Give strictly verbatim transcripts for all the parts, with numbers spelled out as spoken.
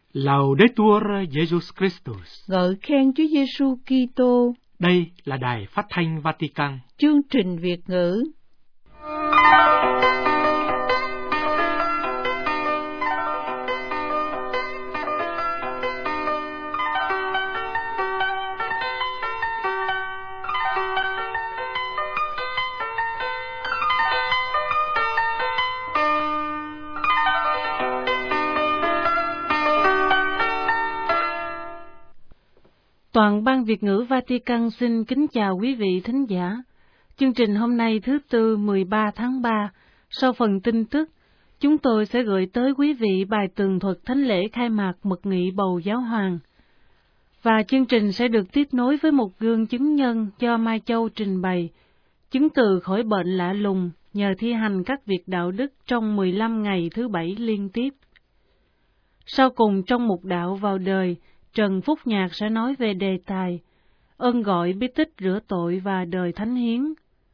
Laudetur Jesus Christus. Ngợi khen Chúa Giêsu Kitô. Đây là Đài Phát thanh Vatican. Chương trình Việt ngữ. Toàn ban Việt ngữ Vatican xin kính chào quý vị thính giả. Chương trình hôm nay thứ Tư mười ba tháng ba, sau phần tin tức, chúng tôi sẽ gửi tới quý vị bài tường thuật thánh lễ khai mạc mật nghị bầu giáo hoàng. Và chương trình sẽ được tiếp nối với một gương chứng nhân do Mai Châu trình bày, chứng từ khỏi bệnh lạ lùng nhờ thi hành các việc đạo đức trong mười lăm ngày thứ Bảy liên tiếp. Sau cùng trong mục đạo vào đời, Trần Phúc Nhạc sẽ nói về đề tài ơn gọi bí tích rửa tội và đời thánh hiến.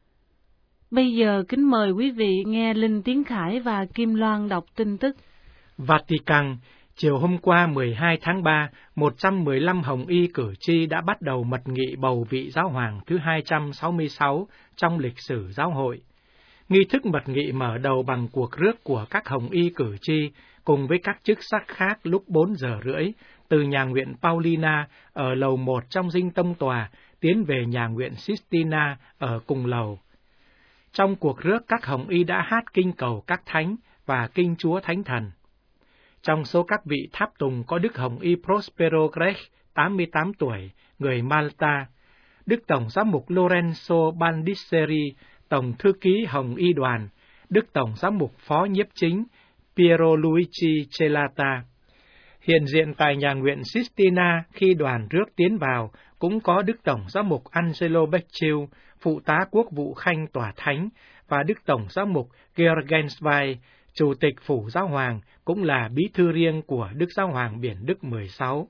Bây giờ kính mời quý vị nghe Linh Tiến Khải và Kim Loan đọc tin tức. Vatican, chiều hôm qua mười hai tháng ba, một trăm mười lăm hồng y cử tri đã bắt đầu mật nghị bầu vị giáo hoàng thứ hai trăm sáu mươi sáu trong lịch sử giáo hội. Nghi thức mật nghị mở đầu bằng cuộc rước của các hồng y cử tri cùng với các chức sắc khác lúc bốn giờ rưỡi, từ nhà nguyện Paulina ở lầu một trong dinh tông tòa tiến về nhà nguyện Sistina ở cùng lầu. Trong cuộc rước, các hồng y đã hát kinh cầu các thánh và kinh Chúa Thánh Thần. Trong số các vị tháp tùng có Đức Hồng y Prospero Grech, tám mươi tám tuổi, người Malta, Đức Tổng giám mục Lorenzo Bandisseri, Tổng thư ký Hồng y đoàn, Đức Tổng giám mục Phó Nhiếp chính Piero Luigi Celata. Hiện diện tại nhà nguyện Sistina khi đoàn rước tiến vào cũng có Đức Tổng giám mục Angelo Becciu, phụ tá quốc vụ khanh tòa thánh, và Đức Tổng giám mục Georgensvai, chủ tịch phủ giáo hoàng, cũng là bí thư riêng của Đức Giáo hoàng Biển Đức mười sáu.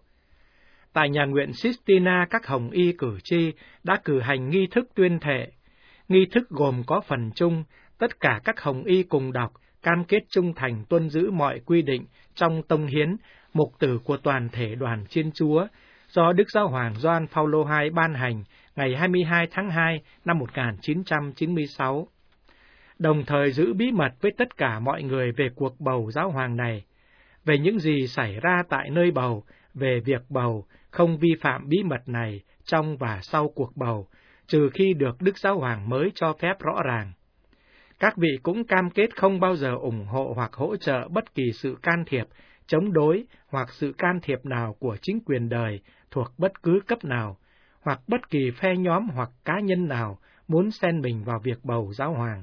Tại nhà nguyện Sistina, các hồng y cử tri đã cử hành nghi thức tuyên thệ. Nghi thức gồm có phần chung, tất cả các hồng y cùng đọc cam kết trung thành tuân giữ mọi quy định trong tông hiến, mục tử của toàn thể đoàn Thiên Chúa, do Đức Giáo hoàng Gioan Phaolô đệ nhị ban hành ngày hai mươi hai tháng hai năm một nghìn chín trăm chín mươi sáu. Đồng thời giữ bí mật với tất cả mọi người về cuộc bầu giáo hoàng này, về những gì xảy ra tại nơi bầu, về việc bầu, không vi phạm bí mật này trong và sau cuộc bầu, trừ khi được Đức Giáo hoàng mới cho phép rõ ràng. Các vị cũng cam kết không bao giờ ủng hộ hoặc hỗ trợ bất kỳ sự can thiệp, chống đối hoặc sự can thiệp nào của chính quyền đời thuộc bất cứ cấp nào, hoặc bất kỳ phe nhóm hoặc cá nhân nào muốn xen mình vào việc bầu giáo hoàng.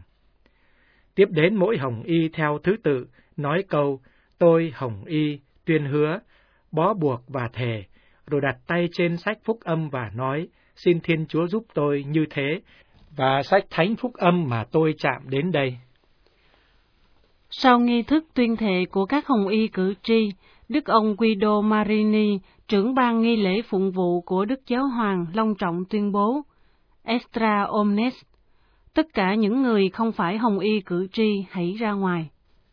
Tiếp đến mỗi hồng y theo thứ tự, nói câu, tôi hồng y, tuyên hứa, bó buộc và thề, rồi đặt tay trên sách phúc âm và nói, xin Thiên Chúa giúp tôi như thế, và sách thánh phúc âm mà tôi chạm đến đây. Sau nghi thức tuyên thệ của các hồng y cử tri, Đức ông Guido Marini, trưởng ban nghi lễ phụng vụ của Đức Giáo hoàng, long trọng tuyên bố, Extra omnes, tất cả những người không phải hồng y cử tri hãy ra ngoài.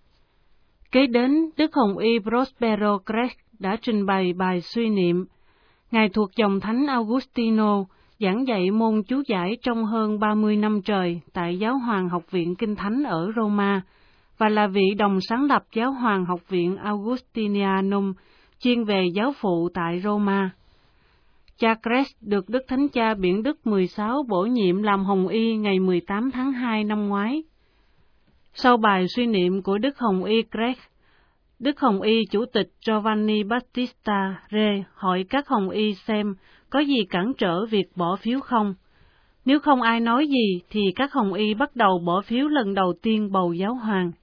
Kế đến, Đức Hồng y Prospero Grech đã trình bày bài suy niệm. Ngài thuộc dòng thánh Augustino, giảng dạy môn chú giải trong hơn ba mươi năm trời tại Giáo hoàng học viện Kinh Thánh ở Roma, và là vị đồng sáng lập Giáo hoàng học viện Augustinianum, chuyên về giáo phụ tại Roma. Cha Grech được Đức Thánh Cha Biển Đức mười sáu bổ nhiệm làm hồng y ngày mười tám tháng hai năm ngoái. Sau bài suy niệm của Đức Hồng y Grech, Đức Hồng y Chủ tịch Giovanni Battista Re hỏi các hồng y xem có gì cản trở việc bỏ phiếu không. Nếu không ai nói gì thì các hồng y bắt đầu bỏ phiếu lần đầu tiên bầu giáo hoàng.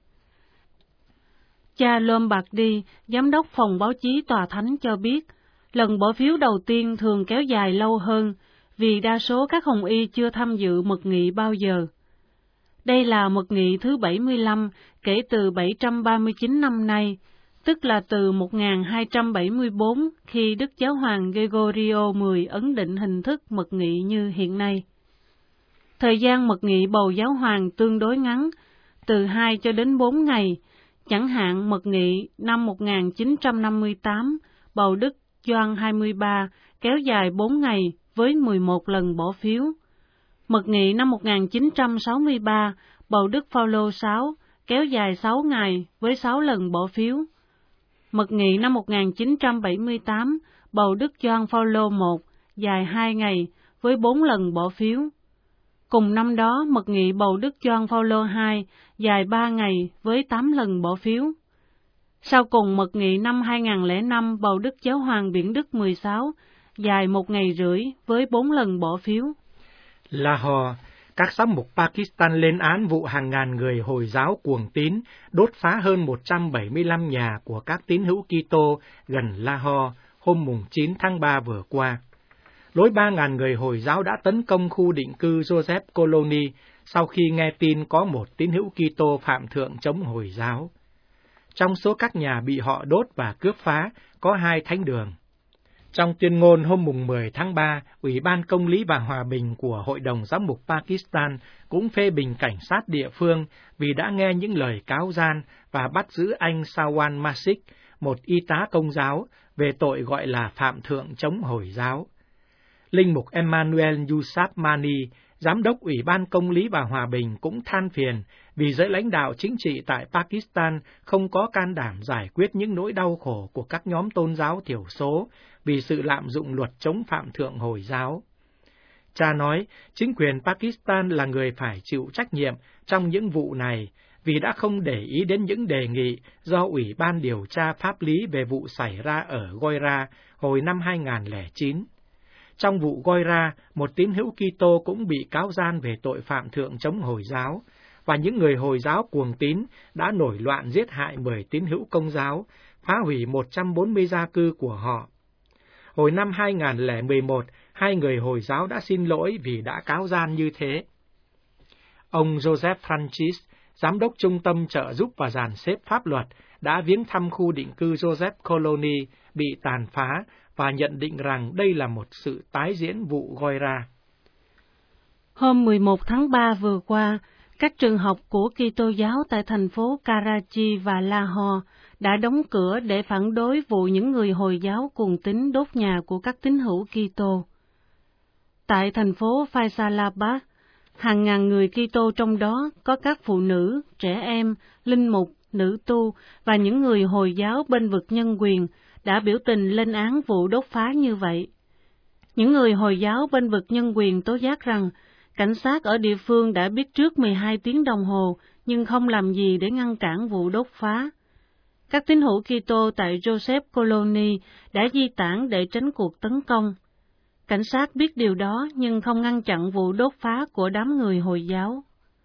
Cha Lombardi, giám đốc phòng báo chí tòa thánh cho biết, lần bỏ phiếu đầu tiên thường kéo dài lâu hơn vì đa số các hồng y chưa tham dự mật nghị bao giờ. Đây là mật nghị thứ bảy mươi lăm kể từ bảy trăm ba mươi chín năm nay, tức là từ một nghìn hai trăm bảy mươi bốn khi Đức Giáo hoàng Gregorio mười ấn định hình thức mật nghị như hiện nay. Thời gian mật nghị bầu giáo hoàng tương đối ngắn, từ hai cho đến bốn ngày, chẳng hạn mật nghị năm một nghìn chín trăm năm mươi tám bầu Đức Gioan hai mươi ba, kéo dài bốn ngày với mười một lần bỏ phiếu. Mật nghị năm một nghìn chín trăm sáu mươi ba, bầu Đức Phaolô đệ sáu, kéo dài sáu ngày với sáu lần bỏ phiếu. Mật nghị năm một nghìn chín trăm bảy mươi tám, bầu Đức Gioan Phaolô đệ một, dài hai ngày với bốn lần bỏ phiếu. Cùng năm đó, mật nghị bầu Đức Gioan Phaolô đệ hai, dài ba ngày với tám lần bỏ phiếu. Sau cùng, mật nghị năm hai nghìn lẻ năm bầu Đức Giáo hoàng Biển Đức mười sáu, dài một ngày rưỡi với bốn lần bỏ phiếu. Lahore, các giám mục Pakistan lên án vụ hàng ngàn người Hồi giáo cuồng tín đốt phá hơn một trăm bảy mươi lăm nhà của các tín hữu Kitô gần Lahore hôm mùng chín tháng ba vừa qua. Lối ba ngàn người Hồi giáo đã tấn công khu định cư Joseph Colony sau khi nghe tin có một tín hữu Kitô phạm thượng chống Hồi giáo. Trong số các nhà bị họ đốt và cướp phá có hai thánh đường. Trong tuyên ngôn hôm mùng mười tháng ba, Ủy ban Công lý và Hòa bình của Hội đồng Giám mục Pakistan cũng phê bình cảnh sát địa phương vì đã nghe những lời cáo gian và bắt giữ anh Sawan Mashik, một y tá Công giáo, về tội gọi là phạm thượng chống Hồi giáo. Linh mục Emmanuel Yusuf Mani, Giám đốc Ủy ban Công lý và Hòa bình cũng than phiền vì giới lãnh đạo chính trị tại Pakistan không có can đảm giải quyết những nỗi đau khổ của các nhóm tôn giáo thiểu số vì sự lạm dụng luật chống phạm thượng Hồi giáo. Cha nói, chính quyền Pakistan là người phải chịu trách nhiệm trong những vụ này vì đã không để ý đến những đề nghị do Ủy ban điều tra pháp lý về vụ xảy ra ở Goira hồi năm hai nghìn lẻ chín. Trong vụ Goira, một tín hữu Kitô cũng bị cáo gian về tội phạm thượng chống Hồi giáo, và những người Hồi giáo cuồng tín đã nổi loạn giết hại mười tín hữu Công giáo, phá hủy một trăm bốn mươi gia cư của họ. Hồi năm hai nghìn lẻ mười một, hai người Hồi giáo đã xin lỗi vì đã cáo gian như thế. Ông Joseph Francis, Giám đốc Trung tâm trợ giúp và dàn xếp pháp luật, đã viếng thăm khu định cư Joseph Colony bị tàn phá và nhận định rằng đây là một sự tái diễn vụ Goira. Hôm mười một tháng ba vừa qua, các trường học của Kitô giáo tại thành phố Karachi và Lahore đã đóng cửa để phản đối vụ những người Hồi giáo cuồng tín đốt nhà của các tín hữu Kitô. Tại thành phố Faisalabad, hàng ngàn người Kitô trong đó có các phụ nữ, trẻ em, linh mục, nữ tu và những người Hồi giáo bên vực nhân quyền đã biểu tình lên án vụ đốt phá như vậy. Những người Hồi giáo bên vực nhân quyền tố giác rằng cảnh sát ở địa phương đã biết trước mười hai tiếng đồng hồ nhưng không làm gì để ngăn cản vụ đốt phá. Các tín hữu Kitô tại Joseph Colony đã di tản để tránh cuộc tấn công. Cảnh sát biết điều đó nhưng không ngăn chặn vụ đốt phá của đám người Hồi giáo.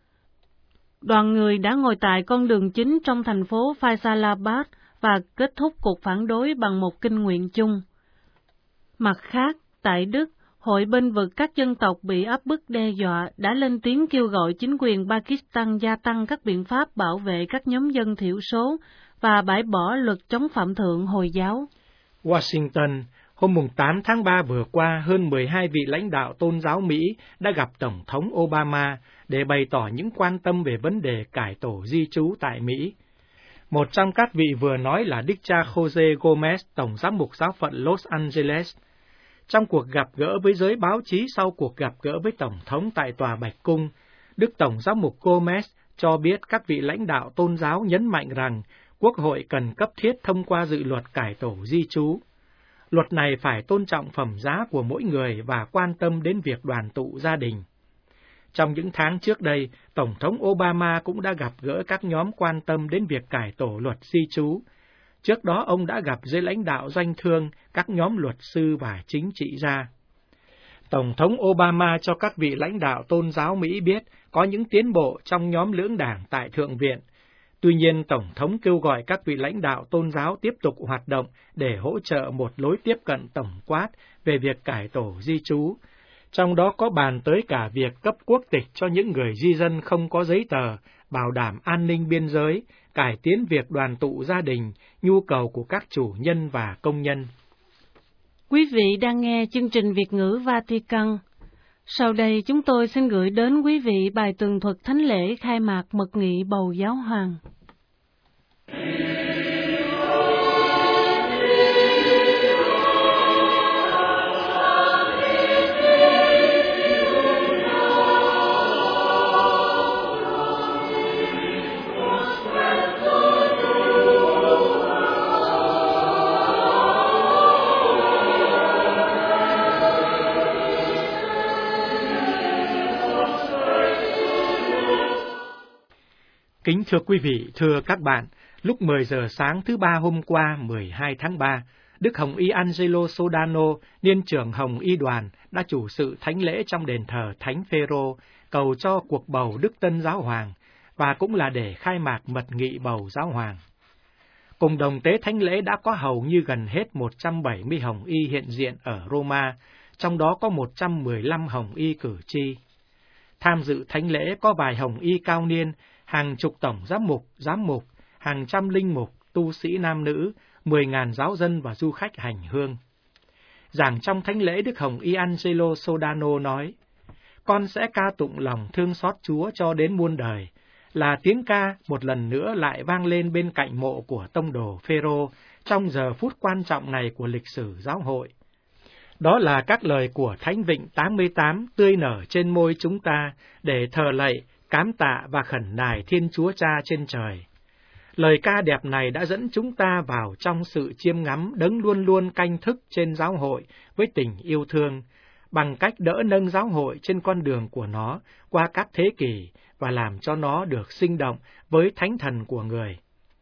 Đoàn người đã ngồi tại con đường chính trong thành phố Faisalabad và kết thúc cuộc phản đối bằng một kinh nguyện chung. Mặt khác, tại Đức, Hội bên vực các dân tộc bị áp bức đe dọa đã lên tiếng kêu gọi chính quyền Pakistan gia tăng các biện pháp bảo vệ các nhóm dân thiểu số và bãi bỏ luật chống phạm thượng Hồi giáo. Washington, hôm tám tháng ba vừa qua, hơn mười hai vị lãnh đạo tôn giáo Mỹ đã gặp Tổng thống Obama để bày tỏ những quan tâm về vấn đề cải tổ di trú tại Mỹ. Một trong các vị vừa nói là đức cha Jose Gomez, Tổng giám mục giáo phận Los Angeles. Trong cuộc gặp gỡ với giới báo chí sau cuộc gặp gỡ với Tổng thống tại Tòa Bạch Cung, Đức Tổng giám mục Gomez cho biết các vị lãnh đạo tôn giáo nhấn mạnh rằng Quốc hội cần cấp thiết thông qua dự luật cải tổ di trú. Luật này phải tôn trọng phẩm giá của mỗi người và quan tâm đến việc đoàn tụ gia đình. Trong những tháng trước đây, Tổng thống Obama cũng đã gặp gỡ các nhóm quan tâm đến việc cải tổ luật di trú. Trước đó, ông đã gặp giới lãnh đạo doanh thương, các nhóm luật sư và chính trị gia. Tổng thống Obama cho các vị lãnh đạo tôn giáo Mỹ biết có những tiến bộ trong nhóm lưỡng đảng tại Thượng viện. Tuy nhiên, Tổng thống kêu gọi các vị lãnh đạo tôn giáo tiếp tục hoạt động để hỗ trợ một lối tiếp cận tổng quát về việc cải tổ di trú. Trong đó có bàn tới cả việc cấp quốc tịch cho những người di dân không có giấy tờ, bảo đảm an ninh biên giới, cải tiến việc đoàn tụ gia đình, nhu cầu của các chủ nhân và công nhân. Quý vị đang nghe chương trình Việt ngữ Vatican. Sau đây chúng tôi xin gửi đến quý vị bài tường thuật thánh lễ khai mạc mật nghị bầu giáo hoàng. Kính thưa quý vị, thưa các bạn, lúc mười giờ sáng thứ ba hôm qua mười hai tháng ba, Đức Hồng Y Angelo Sodano, niên trưởng Hồng Y đoàn, đã chủ sự thánh lễ trong đền thờ Thánh Phêrô, cầu cho cuộc bầu Đức Tân Giáo Hoàng, và cũng là để khai mạc mật nghị bầu Giáo Hoàng. Cùng đồng tế thánh lễ đã có hầu như gần hết một trăm bảy mươi Hồng Y hiện diện ở Roma, trong đó có một trăm mười lăm Hồng Y cử tri. Tham dự thánh lễ có vài Hồng Y cao niên, hàng chục tổng giám mục, giám mục, hàng trăm linh mục, tu sĩ nam nữ, mười ngàn giáo dân và du khách hành hương. Giảng trong thánh lễ, Đức Hồng Y Angelo Sodano nói: Con sẽ ca tụng lòng thương xót Chúa cho đến muôn đời, là tiếng ca một lần nữa lại vang lên bên cạnh mộ của tông đồ Phêrô trong giờ phút quan trọng này của lịch sử giáo hội. Đó là các lời của Thánh Vịnh tám mươi tám tươi nở trên môi chúng ta để thờ lạy, cám tạ và khẩn nài Thiên Chúa Cha trên trời. Lời ca đẹp này đã dẫn chúng ta vào trong sự chiêm ngắm Đấng luôn luôn canh thức trên giáo hội với tình yêu thương, bằng cách đỡ nâng giáo hội trên con đường của nó qua các thế kỷ và làm cho nó được sinh động với thánh thần của người.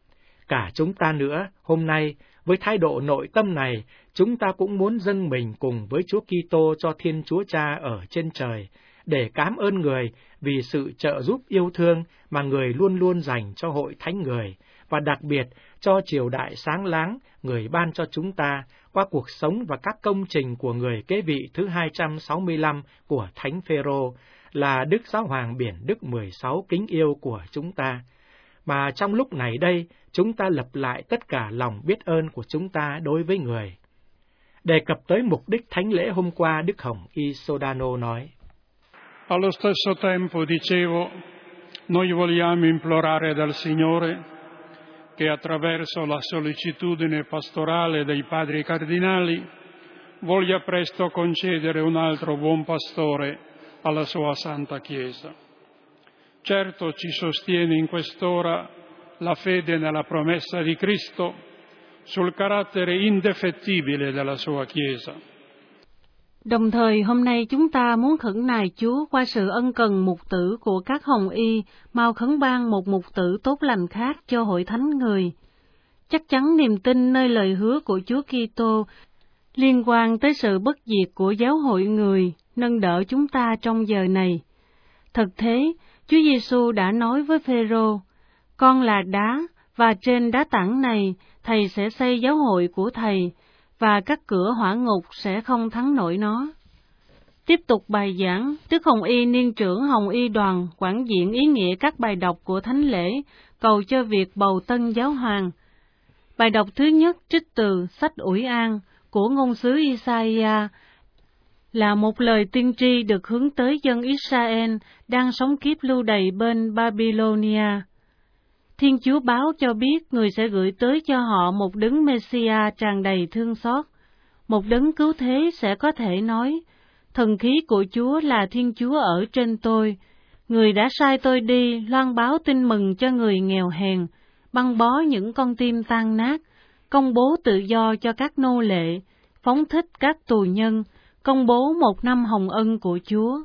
Cả chúng ta nữa, hôm nay, với thái độ nội tâm này, chúng ta cũng muốn dâng mình cùng với Chúa Kitô cho Thiên Chúa Cha ở trên trời, để cám ơn Người vì sự trợ giúp yêu thương mà Người luôn luôn dành cho hội thánh người, và đặc biệt cho triều đại sáng láng Người ban cho chúng ta qua cuộc sống và các công trình của người kế vị thứ hai trăm sáu mươi lăm của Thánh Phêrô, là Đức Giáo Hoàng Biển Đức mười sáu kính yêu của chúng ta. Mà trong lúc này đây, chúng ta lập lại tất cả lòng biết ơn của chúng ta đối với Người. Đề cập tới mục đích thánh lễ hôm qua, Đức Hồng Y Sodano nói: Allo stesso tempo, dicevo, noi vogliamo implorare dal Signore che attraverso la sollecitudine pastorale dei padri cardinali voglia presto concedere un altro buon pastore alla sua Santa Chiesa. Certo ci sostiene in quest'ora la fede nella promessa di Cristo sul carattere indefettibile della sua Chiesa. Đồng thời, hôm nay chúng ta muốn khẩn nài Chúa qua sự ân cần mục tử của các Hồng Y, mau khấn ban một mục tử tốt lành khác cho hội thánh người. Chắc chắn niềm tin nơi lời hứa của Chúa Kitô liên quan tới sự bất diệt của giáo hội người, nâng đỡ chúng ta trong giờ này. Thực thế, Chúa Giêsu đã nói với Phêrô: Con là đá, và trên đá tảng này, Thầy sẽ xây giáo hội của Thầy, và các cửa hỏa ngục sẽ không thắng nổi nó. Tiếp tục bài giảng, Đức Hồng Y niên trưởng Hồng Y đoàn quảng diện ý nghĩa các bài đọc của thánh lễ, cầu cho việc bầu tân giáo hoàng. Bài đọc thứ nhất trích từ sách Ủi An của ngôn sứ Isaiah, là một lời tiên tri được hướng tới dân Israel đang sống kiếp lưu đày bên Babylonia. Thiên Chúa báo cho biết Người sẽ gửi tới cho họ một đấng Messiah tràn đầy thương xót, một đấng cứu thế sẽ có thể nói: Thần khí của Chúa là Thiên Chúa ở trên tôi, Người đã sai tôi đi loan báo tin mừng cho người nghèo hèn, băng bó những con tim tan nát, công bố tự do cho các nô lệ, phóng thích các tù nhân, công bố một năm hồng ân của Chúa.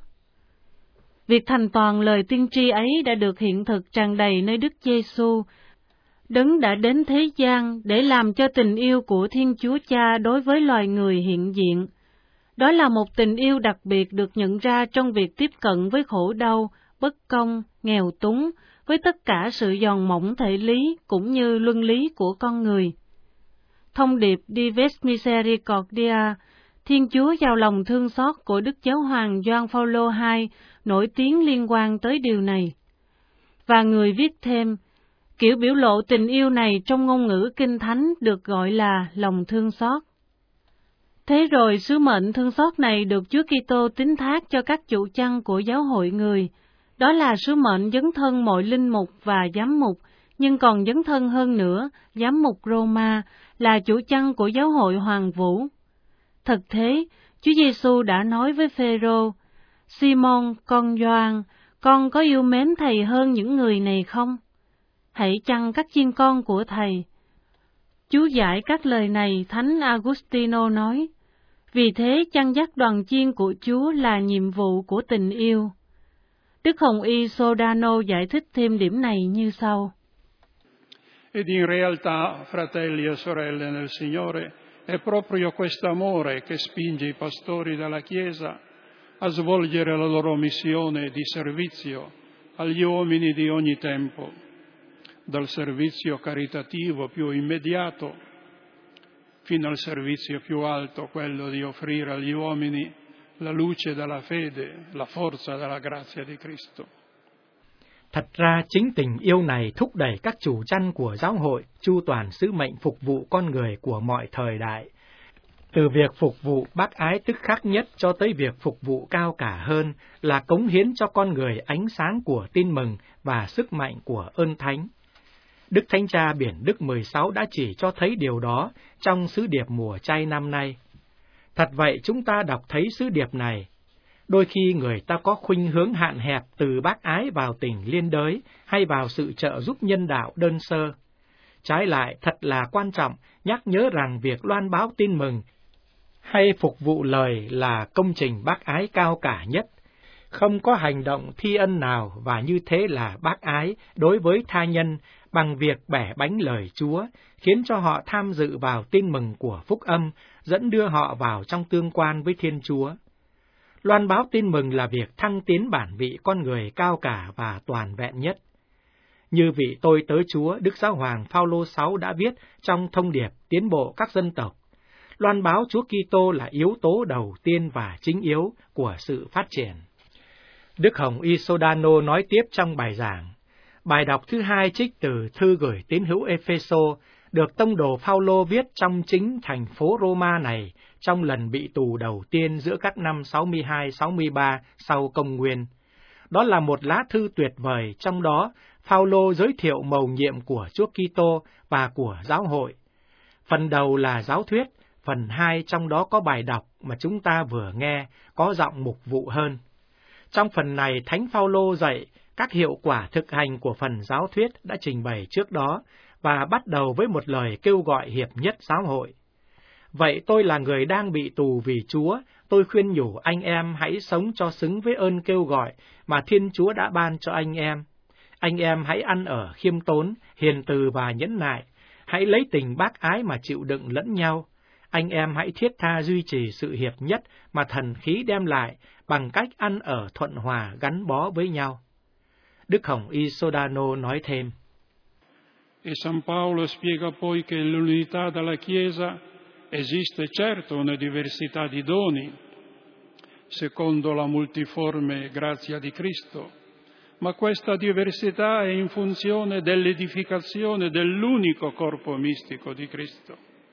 Việc thành toàn lời tiên tri ấy đã được hiện thực tràn đầy nơi Đức Giêsu, Đấng đã đến thế gian để làm cho tình yêu của Thiên Chúa Cha đối với loài người hiện diện. Đó là một tình yêu đặc biệt được nhận ra trong việc tiếp cận với khổ đau, bất công, nghèo túng, với tất cả sự giòn mỏng thể lý cũng như luân lý của con người. Thông điệp Dives Misericordia, Thiên Chúa giàu lòng thương xót của Đức Giáo hoàng Gioan Phaolô hai nổi tiếng liên quan tới điều này. Và người viết thêm, kiểu biểu lộ tình yêu này trong ngôn ngữ Kinh Thánh được gọi là lòng thương xót. Thế rồi sứ mệnh thương xót này được Chúa Kitô tín thác cho các chủ chăn của giáo hội người. Đó là sứ mệnh dấn thân mọi linh mục và giám mục, nhưng còn dấn thân hơn nữa, giám mục Roma là chủ chăn của giáo hội Hoàng Vũ. Thật thế, Chúa Giêsu đã nói với Phêrô: Simon, con Gioan, con có yêu mến Thầy hơn những người này không? Hãy chăn các chiên con của Thầy. Chú giải các lời này, Thánh Agustino nói: Vì thế chăn dắt đoàn chiên của Chúa là nhiệm vụ của tình yêu. Đức Hồng Y Sodano giải thích thêm điểm này như sau. Ed in realtà, fratelli e sorelle nel Signore, è proprio questo amore che spinge i pastori della Chiesa a svolgere la loro missione di servizio agli uomini di ogni tempo, dal servizio caritativo più immediato fino al servizio più alto, quello di offrire agli uomini la luce della fede, la forza della grazia di Cristo. Thật ra chính tình yêu này thúc đẩy các chủ chăn của giáo hội chu toàn sứ mệnh phục vụ con người của mọi thời đại. Từ việc phục vụ bác ái tức khắc nhất cho tới việc phục vụ cao cả hơn là cống hiến cho con người ánh sáng của tin mừng và sức mạnh của ơn thánh. Đức Thánh Cha Biển Đức mười sáu đã chỉ cho thấy điều đó trong sứ điệp mùa chay năm nay. Thật vậy, chúng ta đọc thấy sứ điệp này. Đôi khi người ta có khuynh hướng hạn hẹp từ bác ái vào tình liên đới hay vào sự trợ giúp nhân đạo đơn sơ. Trái lại, thật là quan trọng nhắc nhớ rằng việc loan báo tin mừng hay phục vụ lời là công trình bác ái cao cả nhất. Không có hành động thi ân nào và như thế là bác ái đối với tha nhân bằng việc bẻ bánh lời Chúa, khiến cho họ tham dự vào tin mừng của phúc âm, dẫn đưa họ vào trong tương quan với Thiên Chúa. Loan báo tin mừng là việc thăng tiến bản vị con người cao cả và toàn vẹn nhất. Như vị tôi tớ Chúa Đức Giáo hoàng Phaolô thứ sáu đã viết trong thông điệp tiến bộ các dân tộc, loan báo Chúa Kitô là yếu tố đầu tiên và chính yếu của sự phát triển. Đức Hồng Y Sodano nói tiếp trong bài giảng, bài đọc thứ hai trích từ thư gửi tín hữu Epheso được tông đồ Phaolô viết trong chính thành phố Roma này trong lần bị tù đầu tiên giữa các năm sáu mươi hai sáu mươi ba sau công nguyên. Đó là một lá thư tuyệt vời, trong đó Phaolô giới thiệu mầu nhiệm của Chúa Kitô và của giáo hội. Phần đầu là giáo thuyết, phần hai trong đó có bài đọc mà chúng ta vừa nghe, có giọng mục vụ hơn. Trong phần này, Thánh Phaolô dạy các hiệu quả thực hành của phần giáo thuyết đã trình bày trước đó và bắt đầu với một lời kêu gọi hiệp nhất giáo hội. Vậy tôi là người đang bị tù vì Chúa, tôi khuyên nhủ anh em hãy sống cho xứng với ơn kêu gọi mà Thiên Chúa đã ban cho anh em. Anh em hãy ăn ở khiêm tốn, hiền từ và nhẫn nại, hãy lấy tình bác ái mà chịu đựng lẫn nhau. Anh em hãy thiết tha duy trì sự hiệp nhất mà thần khí đem lại bằng cách ăn ở thuận hòa gắn bó với nhau. Đức Hồng Y Sodano nói thêm. E San Paolo spiega poi che nell'unità della Chiesa esiste certo una diversità di doni, secondo la multiforme grazia di Cristo, ma questa diversità è in funzione dell'edificazione dell'unico corpo mistico di Cristo.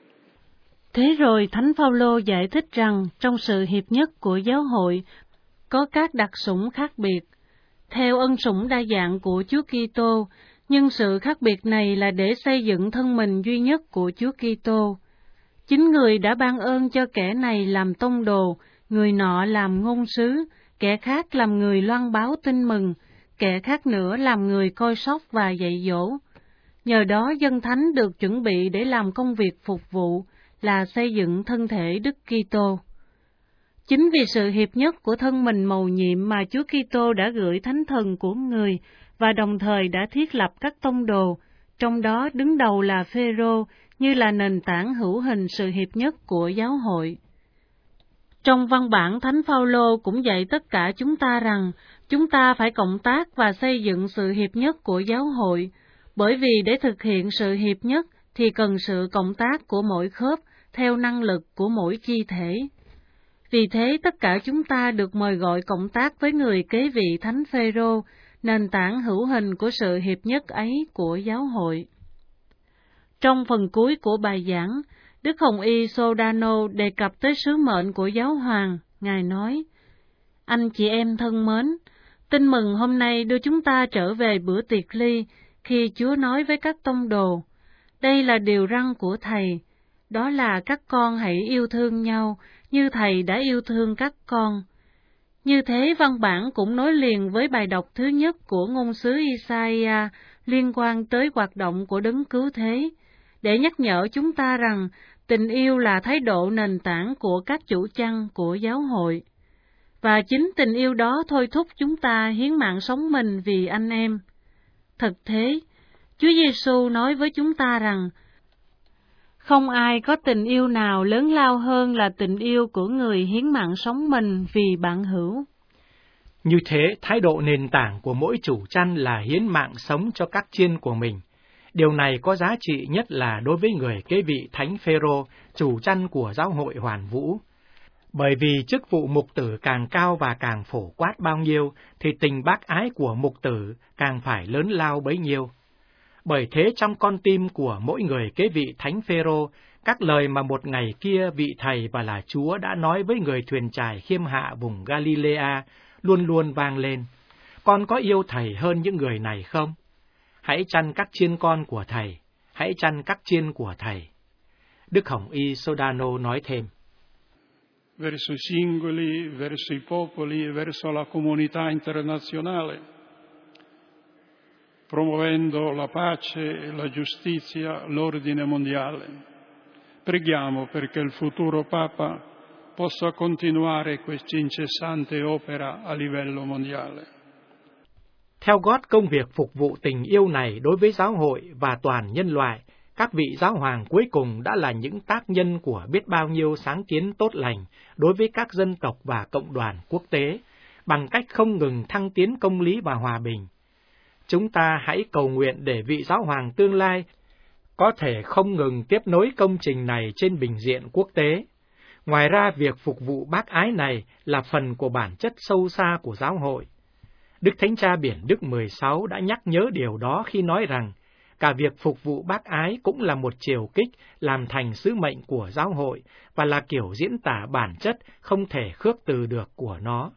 Thế rồi Thánh Phaolô giải thích rằng trong sự hiệp nhất của giáo hội có các đặc sủng khác biệt, theo ân sủng đa dạng của Chúa Kitô, nhưng sự khác biệt này là để xây dựng thân mình duy nhất của Chúa Kitô. Chính người đã ban ơn cho kẻ này làm tông đồ, người nọ làm ngôn sứ, kẻ khác làm người loan báo tin mừng, kẻ khác nữa làm người coi sóc và dạy dỗ. Nhờ đó dân thánh được chuẩn bị để làm công việc phục vụ, là xây dựng thân thể Đức Kitô. Chính vì sự hiệp nhất của thân mình mầu nhiệm mà Chúa Kitô đã gửi Thánh Thần của người và đồng thời đã thiết lập các tông đồ, trong đó đứng đầu là Phêrô như là nền tảng hữu hình sự hiệp nhất của giáo hội. Trong văn bản, Thánh Phaolô cũng dạy tất cả chúng ta rằng chúng ta phải cộng tác và xây dựng sự hiệp nhất của giáo hội, bởi vì để thực hiện sự hiệp nhất thì cần sự cộng tác của mỗi khớp theo năng lực của mỗi chi thể. Vì thế, tất cả chúng ta được mời gọi cộng tác với người kế vị Thánh Phêrô, nền tảng hữu hình của sự hiệp nhất ấy của giáo hội. Trong phần cuối của bài giảng, Đức Hồng Y Sodano đề cập tới sứ mệnh của giáo hoàng. Ngài nói, anh chị em thân mến, tin mừng hôm nay đưa chúng ta trở về bữa tiệc ly, khi Chúa nói với các tông đồ, đây là điều răn của Thầy, đó là các con hãy yêu thương nhau như Thầy đã yêu thương các con. Như thế, văn bản cũng nối liền với bài đọc thứ nhất của ngôn sứ Isaiah liên quan tới hoạt động của Đấng Cứu Thế, để nhắc nhở chúng ta rằng tình yêu là thái độ nền tảng của các chủ chăn của giáo hội. và chính tình yêu đó thôi thúc chúng ta hiến mạng sống mình vì anh em. Thực thế, Chúa Giêsu nói với chúng ta rằng, không ai có tình yêu nào lớn lao hơn là tình yêu của người hiến mạng sống mình vì bạn hữu. Như thế, thái độ nền tảng của mỗi chủ chăn là hiến mạng sống cho các chiên của mình. Điều này có giá trị nhất là đối với người kế vị Thánh Phêrô, chủ chăn của giáo hội Hoàn Vũ. Bởi vì chức vụ mục tử càng cao và càng phổ quát bao nhiêu, thì tình bác ái của mục tử càng phải lớn lao bấy nhiêu. Bởi thế trong con tim của mỗi người kế vị Thánh Phêrô, các lời mà một ngày kia vị thầy và là Chúa đã nói với người thuyền chài khiêm hạ vùng Galilea luôn luôn vang lên. Con có yêu thầy hơn những người này không? Hãy chăn các chiên con của thầy, hãy chăn các chiên của thầy. Đức Hồng Y Sodano nói thêm. Verso i singoli, verso i popoli, verso la comunità internazionale, promuovendo la pace, la giustizia, l'ordine mondiale. Preghiamo perché il futuro Papa possa continuare questa incessante opera a livello mondiale. Theo gót công việc phục vụ tình yêu này đối với giáo hội và toàn nhân loại, các vị giáo hoàng cuối cùng đã là những tác nhân của biết bao nhiêu sáng kiến tốt lành đối với các dân tộc và cộng đoàn quốc tế, bằng cách không ngừng thăng tiến công lý và hòa bình. Chúng ta hãy cầu nguyện để vị giáo hoàng tương lai có thể không ngừng tiếp nối công trình này trên bình diện quốc tế. Ngoài ra, việc phục vụ bác ái này là phần của bản chất sâu xa của giáo hội. Đức Thánh Cha Biển Đức mười sáu đã nhắc nhớ điều đó khi nói rằng, cả việc phục vụ bác ái cũng là một chiều kích làm thành sứ mệnh của giáo hội và là kiểu diễn tả bản chất không thể khước từ được của nó.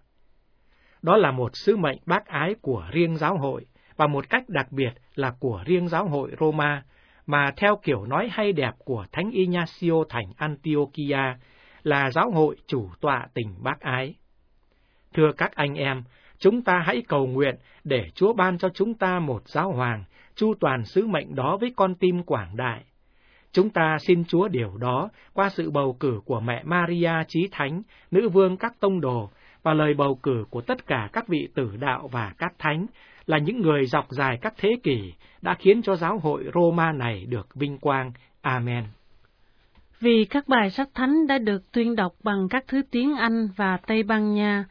Đó là một sứ mệnh bác ái của riêng giáo hội, và một cách đặc biệt là của riêng giáo hội Roma, mà theo kiểu nói hay đẹp của Thánh Ignacio thành Antiochia, là giáo hội chủ tọa tình bác ái. Thưa các anh em, chúng ta hãy cầu nguyện để Chúa ban cho chúng ta một giáo hoàng, chu toàn sứ mệnh đó với con tim quảng đại. Chúng ta xin Chúa điều đó qua sự bầu cử của mẹ Maria Chí Thánh, nữ vương các tông đồ, và lời bầu cử của tất cả các vị tử đạo và các thánh, là những người dọc dài các thế kỷ đã khiến cho giáo hội Roma này được vinh quang. Amen. Vì các bài sách thánh đã được tuyên đọc bằng các thứ tiếng Anh và Tây Ban Nha,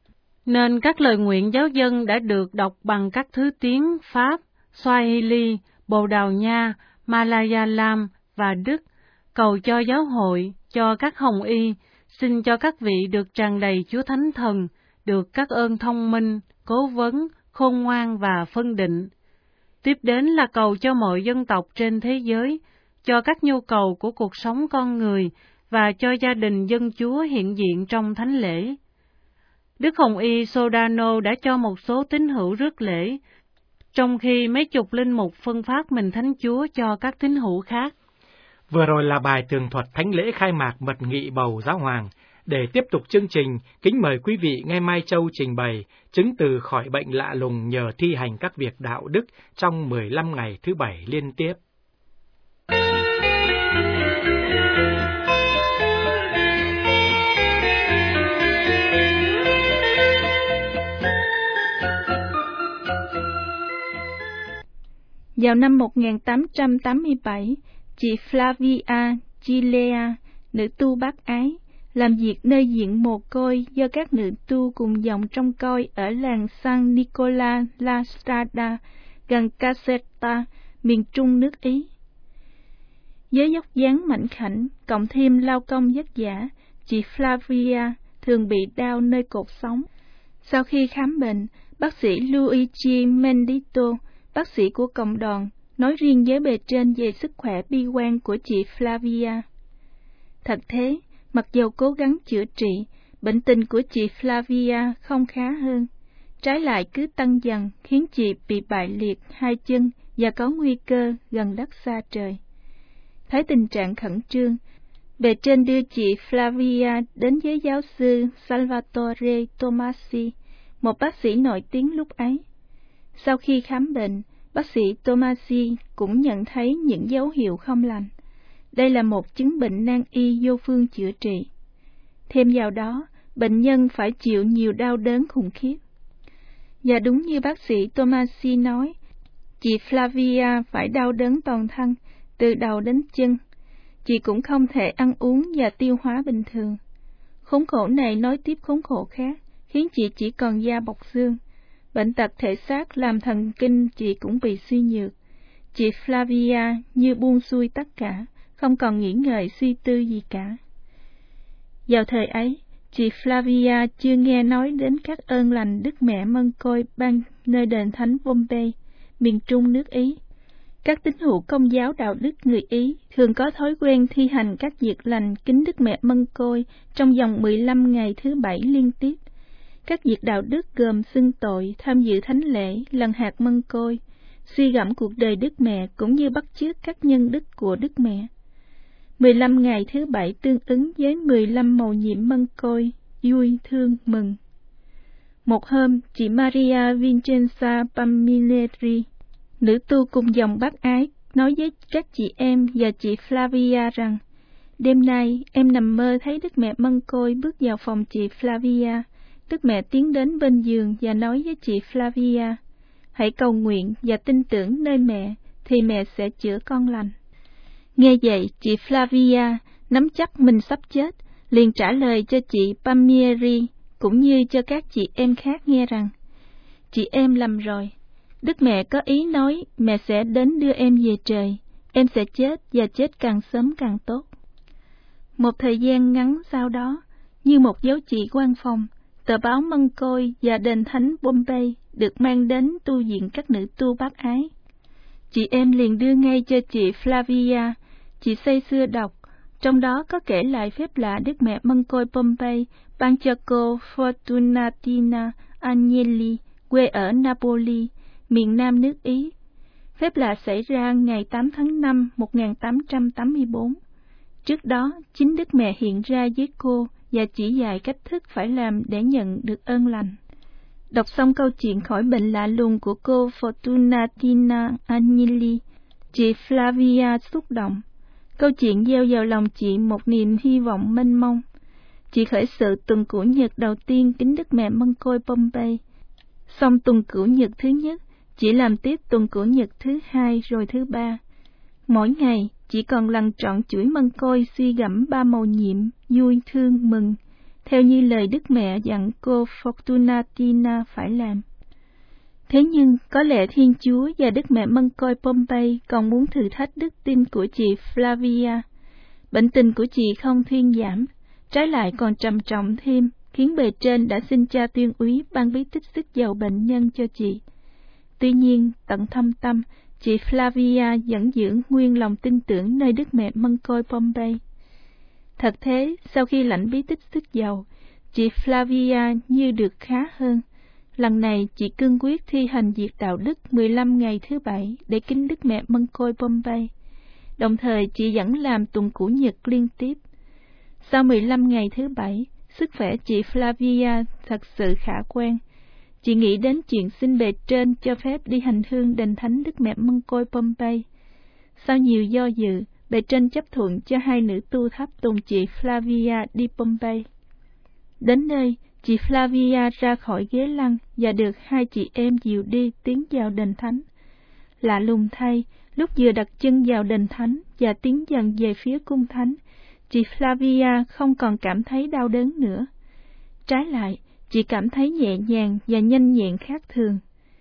nên các lời nguyện giáo dân đã được đọc bằng các thứ tiếng Pháp, Swahili, Bồ Đào Nha, Malayalam và Đức, cầu cho giáo hội, cho các hồng y, xin cho các vị được tràn đầy Chúa Thánh Thần, được các ơn thông minh, cố vấn, khôn ngoan và phân định. Tiếp đến là cầu cho mọi dân tộc trên thế giới, cho các nhu cầu của cuộc sống con người và cho gia đình dân Chúa hiện diện trong thánh lễ. Đức Hồng Y Sodano đã cho một số tín hữu rước lễ, trong khi mấy chục linh mục phân phát mình Thánh Chúa cho các tín hữu khác. Vừa rồi là bài tường thuật thánh lễ khai mạc mật nghị bầu giáo hoàng. Để tiếp tục chương trình, kính mời quý vị nghe Mai Châu trình bày chứng từ khỏi bệnh lạ lùng nhờ thi hành các việc đạo đức trong mười lăm ngày thứ bảy liên tiếp. Vào năm một nghìn tám trăm tám mươi bảy, chị Flavia Gilea, nữ tu bác ái, làm việc nơi viện mồ côi do các nữ tu cùng dòng trông coi ở làng San Nicola La Strada, gần Caserta, miền trung nước Ý. Với dốc dáng mảnh khảnh, cộng thêm lao công vất vả, chị Flavia thường bị đau nơi cột sống. Sau khi khám bệnh, bác sĩ Luigi Mendito, bác sĩ của cộng đoàn, nói riêng với bề trên về sức khỏe bi quan của chị Flavia. Thật thế, mặc dầu cố gắng chữa trị, bệnh tình của chị Flavia không khá hơn. Trái lại cứ tăng dần, khiến chị bị bại liệt hai chân và có nguy cơ gần đất xa trời. Thấy tình trạng khẩn trương, bề trên đưa chị Flavia đến với giáo sư Salvatore Tomasi, một bác sĩ nổi tiếng lúc ấy. Sau khi khám bệnh, bác sĩ Tomasi cũng nhận thấy những dấu hiệu không lành. Đây là một chứng bệnh nan y vô phương chữa trị. Thêm vào đó, bệnh nhân phải chịu nhiều đau đớn khủng khiếp. Và đúng như bác sĩ Tomasi nói, chị Flavia phải đau đớn toàn thân, từ đầu đến chân. Chị cũng không thể ăn uống và tiêu hóa bình thường. Khốn khổ này nối tiếp khốn khổ khác, khiến chị chỉ còn da bọc xương. Bệnh tật thể xác làm thần kinh chị cũng bị suy nhược. Chị Flavia như buông xuôi tất cả, không còn nghĩ ngợi suy tư gì cả. Vào thời ấy, chị Flavia chưa nghe nói đến các ơn lành Đức Mẹ Mân Côi ban nơi đền thánh Bombay, miền trung nước Ý. Các tín hữu Công giáo đạo đức người Ý thường có thói quen thi hành các việc lành kính Đức Mẹ Mân Côi trong vòng mười lăm ngày thứ bảy liên tiếp. Các việc đạo đức gồm xưng tội, tham dự thánh lễ, lần hạt mân côi, suy gẫm cuộc đời Đức Mẹ cũng như bắt chước các nhân đức của Đức Mẹ. mười lăm ngày thứ bảy tương ứng với mười lăm mầu nhiệm mân côi, vui, thương, mừng. Một hôm, chị Maria Vincenza Pamileri, nữ tu cùng dòng bác ái, nói với các chị em và chị Flavia rằng, đêm nay em nằm mơ thấy Đức Mẹ Mân Côi bước vào phòng chị Flavia. Đức Mẹ tiến đến bên giường và nói với chị Flavia, hãy cầu nguyện và tin tưởng nơi mẹ, thì mẹ sẽ chữa con lành. Nghe vậy, chị Flavia nắm chắc mình sắp chết, liền trả lời cho chị Pamieri cũng như cho các chị em khác nghe rằng, chị em lầm rồi. Đức Mẹ có ý nói mẹ sẽ đến đưa em về trời, em sẽ chết và chết càng sớm càng tốt. Một thời gian ngắn sau đó, như một dấu chỉ quan phòng, tờ báo Mân Côi và đền thánh Bombay được mang đến tu viện các nữ tu bác ái. Chị em liền đưa ngay cho chị Flavia. Chị say sưa đọc, trong đó có kể lại phép lạ Đức Mẹ Mân Côi Bombay ban cho cô Fortunatina Agnelli, quê ở Napoli, miền nam nước Ý. Phép lạ xảy ra ngày tám tháng năm một nghìn tám trăm tám mươi tư. Trước đó, chính Đức Mẹ hiện ra với cô và chỉ dạy cách thức phải làm để nhận được ơn lành. Đọc xong câu chuyện khỏi bệnh lạ lùng của cô Fortunatina Agnelli, chị Flavia xúc động. Câu chuyện gieo vào lòng chị một niềm hy vọng mênh mông. Chị khởi sự tuần cửu nhật đầu tiên kính Đức Mẹ Mân Côi Bombay. Xong tuần cửu nhật thứ nhất, chị làm tiếp tuần cửu nhật thứ hai rồi thứ ba. Mỗi ngày, chị còn lần trọn chuỗi mân côi suy gẫm ba mầu nhiệm, vui, thương, mừng, theo như lời Đức Mẹ dặn cô Fortunatina phải làm. Thế nhưng, có lẽ Thiên Chúa và Đức Mẹ Mân Côi Bombay còn muốn thử thách đức tin của chị Flavia. Bệnh tình của chị không thuyên giảm, trái lại còn trầm trọng thêm, khiến bề trên đã xin cha tuyên úy ban bí tích sức giàu bệnh nhân cho chị. Tuy nhiên, tận thâm tâm, chị Flavia vẫn giữ nguyên lòng tin tưởng nơi Đức Mẹ Mân Côi Bombay. Thật thế, sau khi lãnh bí tích sức giàu, chị Flavia như được khá hơn. Lần này, chị cương quyết thi hành việc đạo đức mười lăm ngày thứ bảy để kính Đức Mẹ Mân Côi Bombay. Đồng thời, chị vẫn làm tuần cửu nhật liên tiếp. Sau mười lăm ngày thứ bảy, sức khỏe chị Flavia thật sự khả quan. Chị nghĩ đến chuyện xin bề trên cho phép đi hành hương đền thánh Đức Mẹ Mân Côi Bombay. Sau nhiều do dự, bề trên chấp thuận cho hai nữ tu tháp tùng chị Flavia đi Bombay. Đến nơi, chị Flavia ra khỏi ghế lăn và được hai chị em dìu đi tiến vào đền thánh. Lạ lùng thay, lúc vừa đặt chân vào đền thánh và tiến dần về phía cung thánh, chị Flavia không còn cảm thấy đau đớn nữa. Trái lại, chị cảm thấy nhẹ nhàng và nhanh nhẹn khác thường.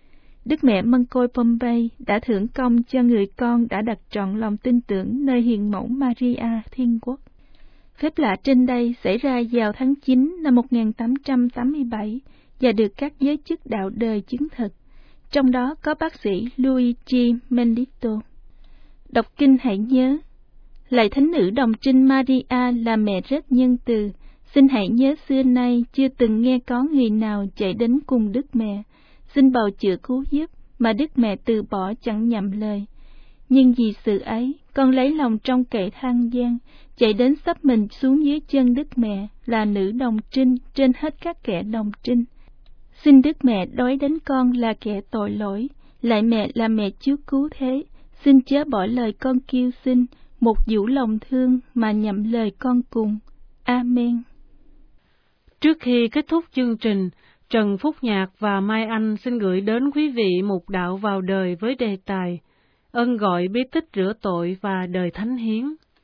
Đức Mẹ Mân Côi Bombay đã thưởng công cho người con đã đặt trọn lòng tin tưởng nơi hiền mẫu Maria Thiên Quốc. Phép lạ trên đây xảy ra vào tháng chín năm một nghìn tám trăm tám mươi bảy và được các giới chức đạo đời chứng thực, trong đó có bác sĩ Luigi Mendito. Đọc kinh hãy nhớ, lạy Thánh nữ đồng trinh Maria là mẹ rất nhân từ, xin hãy nhớ xưa nay chưa từng nghe có người nào chạy đến cùng Đức Mẹ, xin bào chữa cứu giúp mà Đức Mẹ từ bỏ chẳng nhậm lời. Nhưng vì sự ấy, con lấy lòng trong cậy than gian, chạy đến sắp mình xuống dưới chân Đức Mẹ là nữ đồng trinh trên hết các kẻ đồng trinh. Xin Đức Mẹ đối đến con là kẻ tội lỗi, lại mẹ là mẹ Chúa cứu thế, xin chớ bỏ lời con kêu xin, một vũ lòng thương mà nhậm lời con cùng. Amen. Trước khi kết thúc chương trình, Trần Phúc Nhạc và Mai Anh xin gửi đến quý vị mục đạo vào đời với đề tài Ân gọi bí tích rửa tội và đời thánh hiến.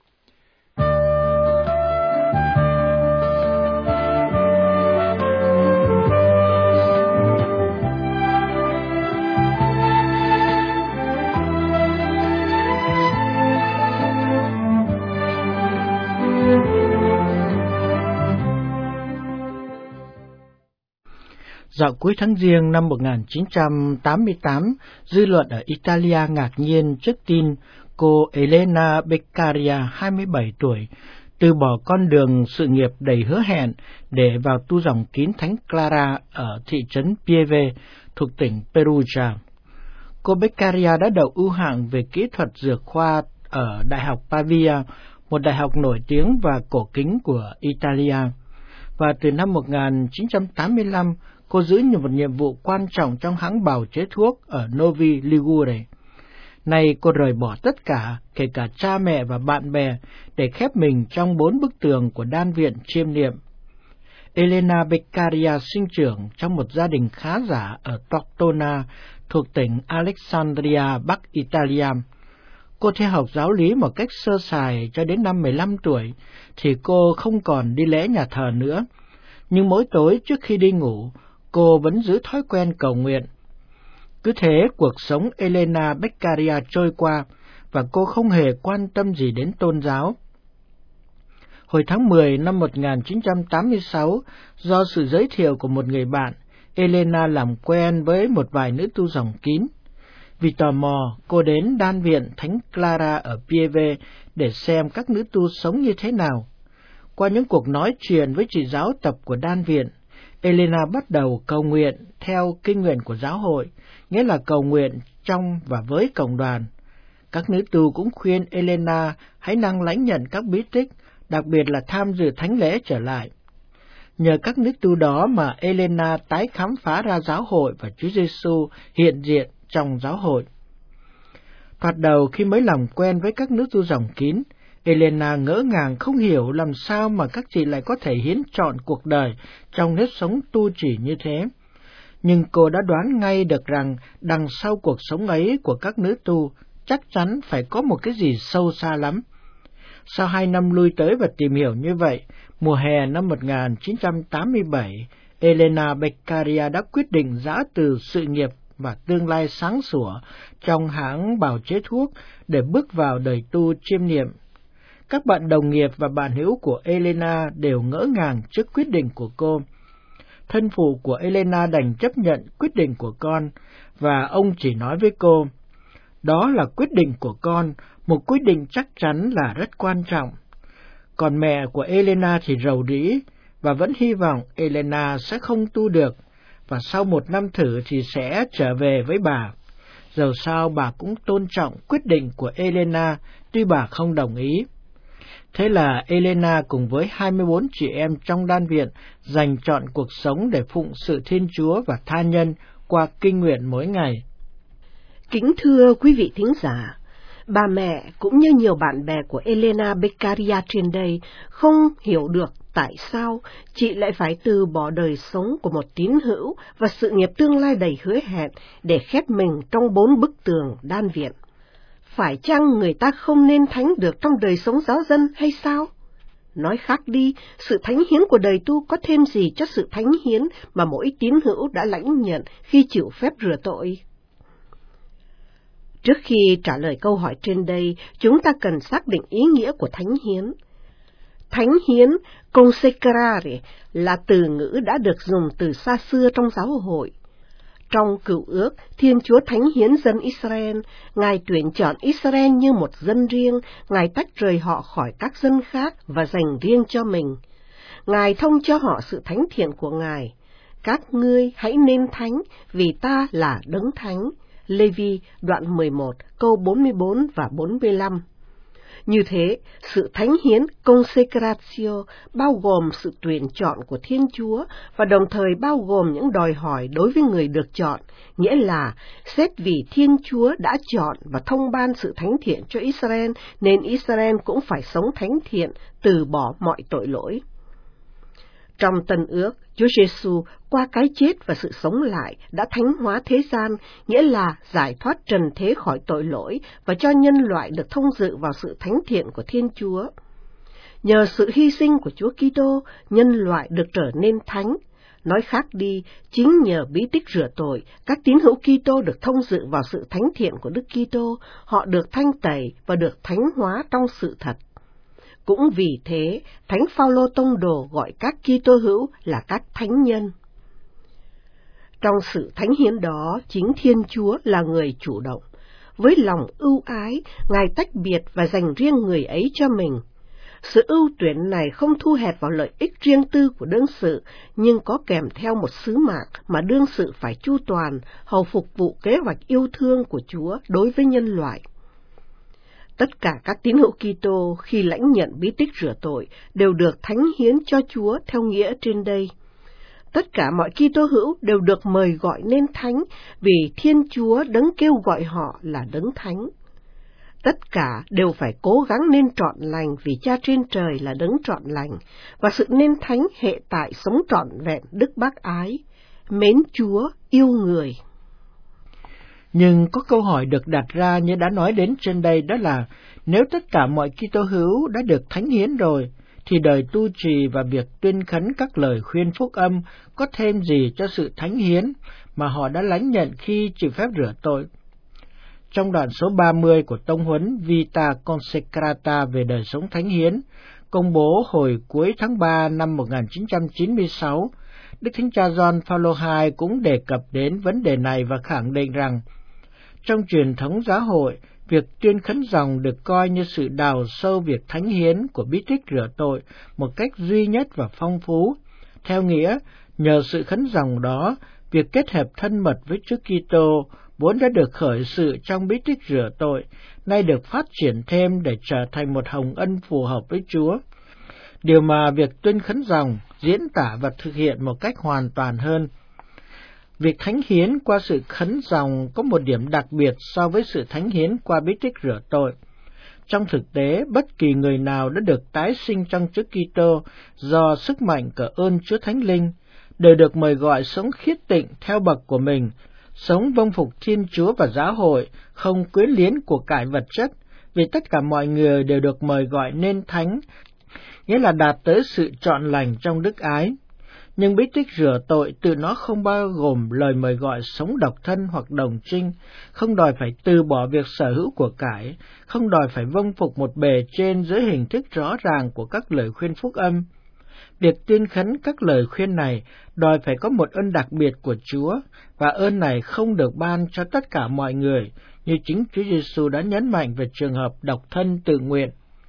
Dạo cuối tháng Giêng năm một nghìn chín trăm tám mươi tám, dư luận ở Italia ngạc nhiên trước tin cô Elena Beccaria, hai mươi bảy tuổi, từ bỏ con đường sự nghiệp đầy hứa hẹn để vào tu dòng kín Thánh Clara ở thị trấn Pieve thuộc tỉnh Perugia. Cô Beccaria đã đậu ưu hạng về kỹ thuật dược khoa ở Đại học Pavia, một đại học nổi tiếng và cổ kính của Italia. Và từ năm một nghìn chín trăm tám mươi lăm, cô giữ một nhiệm vụ quan trọng trong hãng bào chế thuốc ở Novi Ligure. Nay cô rời bỏ tất cả, kể cả cha mẹ và bạn bè, để khép mình trong bốn bức tường của đan viện chiêm niệm. Elena Beccaria sinh trưởng trong một gia đình khá giả ở Tortona, thuộc tỉnh Alexandria, Bắc Italia. Cô theo học giáo lý một cách sơ sài cho đến năm mười lăm tuổi, thì cô không còn đi lễ nhà thờ nữa. Nhưng mỗi tối trước khi đi ngủ, cô vẫn giữ thói quen cầu nguyện. Cứ thế cuộc sống Elena Beccaria trôi qua, và cô không hề quan tâm gì đến tôn giáo. Hồi tháng mười năm một nghìn chín trăm tám mươi sáu, do sự giới thiệu của một người bạn, Elena làm quen với một vài nữ tu dòng kín. Vì tò mò, cô đến đan viện Thánh Clara ở Pieve để xem các nữ tu sống như thế nào. Qua những cuộc nói chuyện với chị giáo tập của đan viện, Elena bắt đầu cầu nguyện theo kinh nguyện của giáo hội, nghĩa là cầu nguyện trong và với cộng đoàn. Các nữ tu cũng khuyên Elena hãy năng lãnh nhận các bí tích, đặc biệt là tham dự thánh lễ trở lại. Nhờ các nữ tu đó mà Elena tái khám phá ra giáo hội và Chúa Giêsu hiện diện trong giáo hội. Thoạt đầu khi mới làm quen với các nữ tu dòng kín, Elena ngỡ ngàng không hiểu làm sao mà các chị lại có thể hiến trọn cuộc đời trong nếp sống tu chỉ như thế. Nhưng cô đã đoán ngay được rằng đằng sau cuộc sống ấy của các nữ tu chắc chắn phải có một cái gì sâu xa lắm. Sau hai năm lui tới và tìm hiểu như vậy, mùa hè năm một nghìn chín trăm tám mươi bảy, Elena Beccaria đã quyết định giã từ sự nghiệp và tương lai sáng sủa trong hãng bào chế thuốc để bước vào đời tu chiêm niệm. Các bạn đồng nghiệp và bạn hữu của Elena đều ngỡ ngàng trước quyết định của cô. Thân phụ của Elena đành chấp nhận quyết định của con, và ông chỉ nói với cô, đó là quyết định của con, một quyết định chắc chắn là rất quan trọng. Còn mẹ của Elena thì rầu rĩ, và vẫn hy vọng Elena sẽ không tu được, và sau một năm thử thì sẽ trở về với bà. Dầu sao bà cũng tôn trọng quyết định của Elena, tuy bà không đồng ý. Thế là Elena cùng với hai mươi bốn chị em trong đan viện dành trọn cuộc sống để phụng sự Thiên Chúa và tha nhân qua kinh nguyện mỗi ngày. Kính thưa quý vị thính giả, bà mẹ cũng như nhiều bạn bè của Elena Beccaria trên đây không hiểu được tại sao chị lại phải từ bỏ đời sống của một tín hữu và sự nghiệp tương lai đầy hứa hẹn để khép mình trong bốn bức tường đan viện. Phải chăng người ta không nên thánh được trong đời sống giáo dân hay sao? Nói khác đi, sự thánh hiến của đời tu có thêm gì cho sự thánh hiến mà mỗi tín hữu đã lãnh nhận khi chịu phép rửa tội? Trước khi trả lời câu hỏi trên đây, chúng ta cần xác định ý nghĩa của thánh hiến. Thánh hiến, consecrare, là từ ngữ đã được dùng từ xa xưa trong giáo hội. Trong Cựu Ước, Thiên Chúa thánh hiến dân Israel, Ngài tuyển chọn Israel như một dân riêng, Ngài tách rời họ khỏi các dân khác và dành riêng cho mình. Ngài thông cho họ sự thánh thiện của Ngài. Các ngươi hãy nên thánh, vì ta là đấng thánh. Lê-vi đoạn mười một, câu bốn mươi bốn và bốn mươi lăm. Như thế, sự thánh hiến consecratio bao gồm sự tuyển chọn của Thiên Chúa và đồng thời bao gồm những đòi hỏi đối với người được chọn, nghĩa là xét vì Thiên Chúa đã chọn và thông ban sự thánh thiện cho Israel, nên Israel cũng phải sống thánh thiện, từ bỏ mọi tội lỗi. Trong Tân Ước, Chúa Giêsu qua cái chết và sự sống lại đã thánh hóa thế gian, nghĩa là giải thoát trần thế khỏi tội lỗi và cho nhân loại được thông dự vào sự thánh thiện của Thiên Chúa. Nhờ sự hy sinh của Chúa Kitô, nhân loại được trở nên thánh. Nói khác đi, chính nhờ bí tích rửa tội, các tín hữu Kitô được thông dự vào sự thánh thiện của Đức Kitô, họ được thanh tẩy và được thánh hóa trong sự thật. Cũng vì thế, Thánh Phaolô tông đồ gọi các Kitô hữu là các thánh nhân. Trong sự thánh hiến đó, chính Thiên Chúa là người chủ động. Với lòng ưu ái, Ngài tách biệt và dành riêng người ấy cho mình. Sự ưu tuyển này không thu hẹp vào lợi ích riêng tư của đương sự, nhưng có kèm theo một sứ mạng mà đương sự phải chu toàn, hầu phục vụ kế hoạch yêu thương của Chúa đối với nhân loại. Tất cả các tín hữu Kitô khi lãnh nhận bí tích rửa tội đều được thánh hiến cho Chúa theo nghĩa trên đây. Tất cả mọi Kitô hữu đều được mời gọi nên thánh vì Thiên Chúa đấng kêu gọi họ là đấng thánh. Tất cả đều phải cố gắng nên trọn lành vì Cha trên trời là đấng trọn lành, và sự nên thánh hệ tại sống trọn vẹn đức bác ái, mến Chúa, yêu người. Nhưng có câu hỏi được đặt ra như đã nói đến trên đây, đó là nếu tất cả mọi Kitô hữu đã được thánh hiến rồi, thì đời tu trì và việc tuyên khấn các lời khuyên phúc âm có thêm gì cho sự thánh hiến mà họ đã lãnh nhận khi chịu phép rửa tội? Trong đoạn số ba mươi của tông huấn Vita Consecrata về đời sống thánh hiến, công bố hồi cuối tháng ba năm một nghìn chín trăm chín mươi sáu, Đức Thánh Cha Gioan Phaolô hai cũng đề cập đến vấn đề này và khẳng định rằng, trong truyền thống giáo hội, việc tuyên khấn dòng được coi như sự đào sâu việc thánh hiến của bí tích rửa tội một cách duy nhất và phong phú. Theo nghĩa, nhờ sự khấn dòng đó, việc kết hợp thân mật với Chúa Kitô vốn đã được khởi sự trong bí tích rửa tội, nay được phát triển thêm để trở thành một hồng ân phù hợp với Chúa. Điều mà việc tuyên khấn dòng diễn tả và thực hiện một cách hoàn toàn hơn. Việc thánh hiến qua sự khấn dòng có một điểm đặc biệt so với sự thánh hiến qua bí tích rửa tội. Trong thực tế, bất kỳ người nào đã được tái sinh trong Chúa Kitô do sức mạnh của ơn Chúa Thánh Linh đều được mời gọi sống khiết tịnh theo bậc của mình, sống vâng phục Thiên Chúa và giáo hội, không quyến liến của cải vật chất, vì tất cả mọi người đều được mời gọi nên thánh, nghĩa là đạt tới sự trọn lành trong đức ái. Nhưng bí tích rửa tội tự nó không bao gồm lời mời gọi sống độc thân hoặc đồng trinh, không đòi phải từ bỏ việc sở hữu của cải, không đòi phải vâng phục một bề trên dưới hình thức rõ ràng của các lời khuyên phúc âm. Việc tuyên khấn các lời khuyên này đòi phải có một ơn đặc biệt của Chúa, và ơn này không được ban cho tất cả mọi người, như chính Chúa Giêsu đã nhấn mạnh về trường hợp độc thân tự nguyện.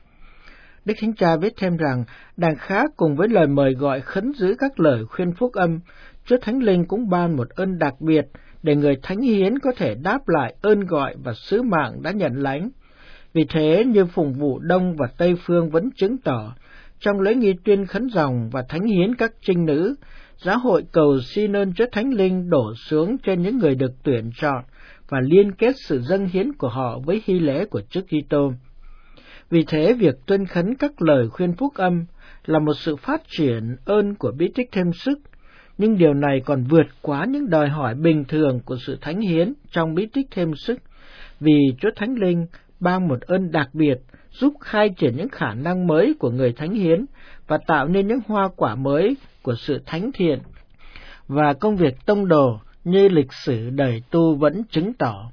Đức Thánh Cha viết thêm rằng, đằng khác cùng với lời mời gọi khấn giữ các lời khuyên phúc âm, Chúa Thánh Linh cũng ban một ơn đặc biệt để người thánh hiến có thể đáp lại ơn gọi và sứ mạng đã nhận lãnh. Vì thế, như phụng vụ Đông và Tây Phương vẫn chứng tỏ, trong lễ nghi tuyên khấn dòng và thánh hiến các trinh nữ, giáo hội cầu xin ơn Chúa Thánh Linh đổ xuống trên những người được tuyển chọn và liên kết sự dâng hiến của họ với hy lễ của Chúa Kitô. Vì thế, việc tuyên khấn các lời khuyên phúc âm là một sự phát triển ơn của bí tích thêm sức, nhưng điều này còn vượt quá những đòi hỏi bình thường của sự thánh hiến trong bí tích thêm sức, vì Chúa Thánh Linh ban một ơn đặc biệt giúp khai triển những khả năng mới của người thánh hiến và tạo nên những hoa quả mới của sự thánh thiện, và công việc tông đồ như lịch sử đời tu vẫn chứng tỏ.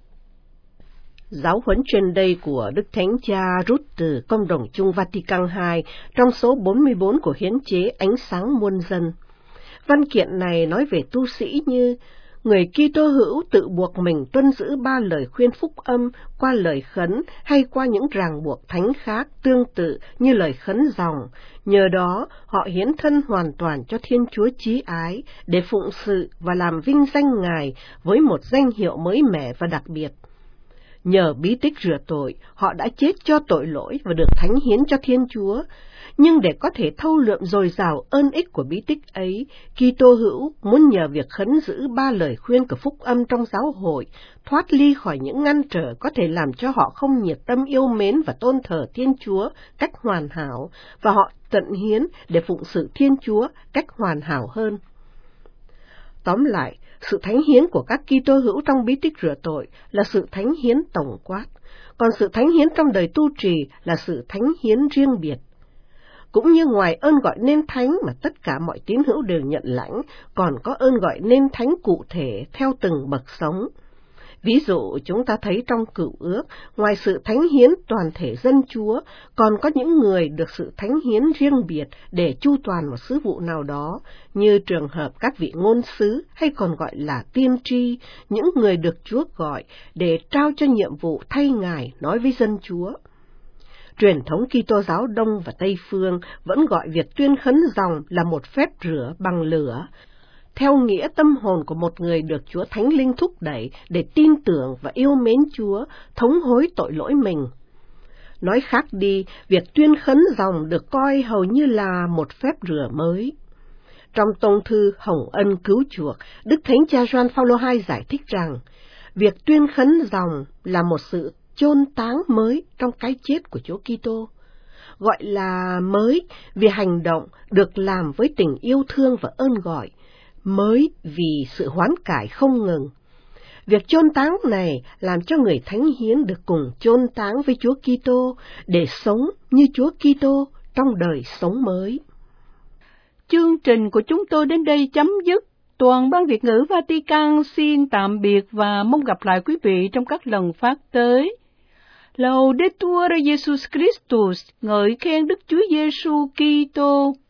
Giáo huấn trên đây của Đức Thánh Cha rút từ Công đồng chung Vatican hai trong số bốn mươi bốn của hiến chế Ánh sáng muôn dân. Văn kiện này nói về tu sĩ như người Kitô hữu tự buộc mình tuân giữ ba lời khuyên phúc âm qua lời khấn hay qua những ràng buộc thánh khác tương tự như lời khấn dòng. Nhờ đó, họ hiến thân hoàn toàn cho Thiên Chúa chí ái để phụng sự và làm vinh danh Ngài với một danh hiệu mới mẻ và đặc biệt. Nhờ bí tích rửa tội, họ đã chết cho tội lỗi và được thánh hiến cho Thiên Chúa. Nhưng để có thể thâu lượm dồi dào ơn ích của bí tích ấy, Kitô hữu muốn nhờ việc khấn giữ ba lời khuyên của phúc âm trong giáo hội, thoát ly khỏi những ngăn trở có thể làm cho họ không nhiệt tâm yêu mến và tôn thờ Thiên Chúa cách hoàn hảo, và họ tận hiến để phụng sự Thiên Chúa cách hoàn hảo hơn. Tóm lại, sự thánh hiến của các Kitô hữu trong bí tích rửa tội là sự thánh hiến tổng quát, còn sự thánh hiến trong đời tu trì là sự thánh hiến riêng biệt. Cũng như ngoài ơn gọi nên thánh mà tất cả mọi tín hữu đều nhận lãnh, còn có ơn gọi nên thánh cụ thể theo từng bậc sống. Ví dụ chúng ta thấy trong Cựu Ước, ngoài sự thánh hiến toàn thể dân Chúa, còn có những người được sự thánh hiến riêng biệt để chu toàn một sứ vụ nào đó, như trường hợp các vị ngôn sứ hay còn gọi là tiên tri, những người được Chúa gọi để trao cho nhiệm vụ thay Ngài nói với dân Chúa. Truyền thống Kitô giáo Đông và Tây Phương vẫn gọi việc tuyên khấn dòng là một phép rửa bằng lửa, theo nghĩa tâm hồn của một người được Chúa Thánh Linh thúc đẩy để tin tưởng và yêu mến Chúa, thống hối tội lỗi mình. Nói khác đi, việc tuyên khấn dòng được coi hầu như là một phép rửa mới. Trong tông thư Hồng Ân Cứu Chuộc, Đức Thánh Cha Gioan Phaolô hai giải thích rằng, việc tuyên khấn dòng là một sự chôn táng mới trong cái chết của Chúa Kitô. Gọi là mới vì hành động được làm với tình yêu thương và ơn gọi, mới vì sự hoán cải không ngừng. Việc chôn táng này làm cho người thánh hiến được cùng chôn táng với Chúa Kitô để sống như Chúa Kitô trong đời sống mới. Chương trình của chúng tôi đến đây chấm dứt. Toàn ban Việt ngữ Vatican xin tạm biệt và mong gặp lại quý vị trong các lần phát tới. Laudetur Jesus Christus, ngợi khen Đức Chúa Giêsu Kitô.